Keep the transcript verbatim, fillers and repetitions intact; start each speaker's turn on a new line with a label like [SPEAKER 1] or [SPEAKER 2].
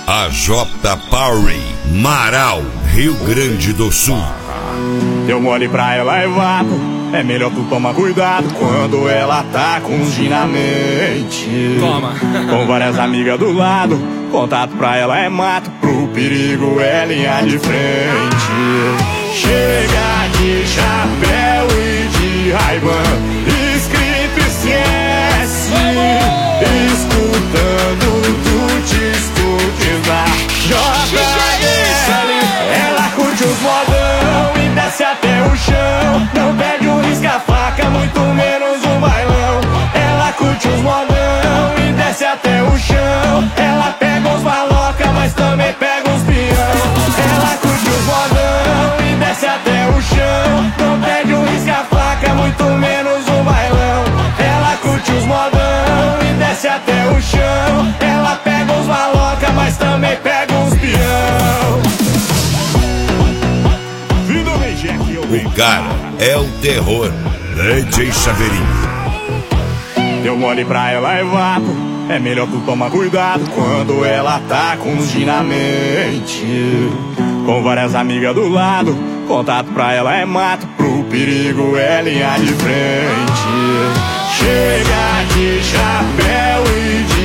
[SPEAKER 1] A J Power, Marau, Rio Grande do Sul.
[SPEAKER 2] Deu mole pra ela é vapo, é melhor tu tomar cuidado quando ela tá com os ginamente.
[SPEAKER 3] Toma.
[SPEAKER 2] Com várias amigas do lado, contato pra ela é mato, pro perigo é linha de frente. Chega de chapéu e de Ray-Ban, escrito esquece, escutando tuts tuts da J L. Ela curte os modão e desce até o chão, não perde um risca-faca, muito menos um bailão. Ela curte os modão e desce até o chão, ela pega uns maloca, mas também pega uns peão. Ela curte os modão e desce até o chão, não perde um risca-faca, muito menos um bailão. Ela curte os modão e desce até o chão, ela pega uns maloca, mas também pega uns peão.
[SPEAKER 1] O cara é o terror, D J Chaveirinho.
[SPEAKER 2] Deu mole pra ela é vapo, é melhor tu tomar cuidado quando ela tá com os ginamente. Com várias amigas do lado, contato pra ela é mato, pro perigo é linha de frente. Chega de chapéu e de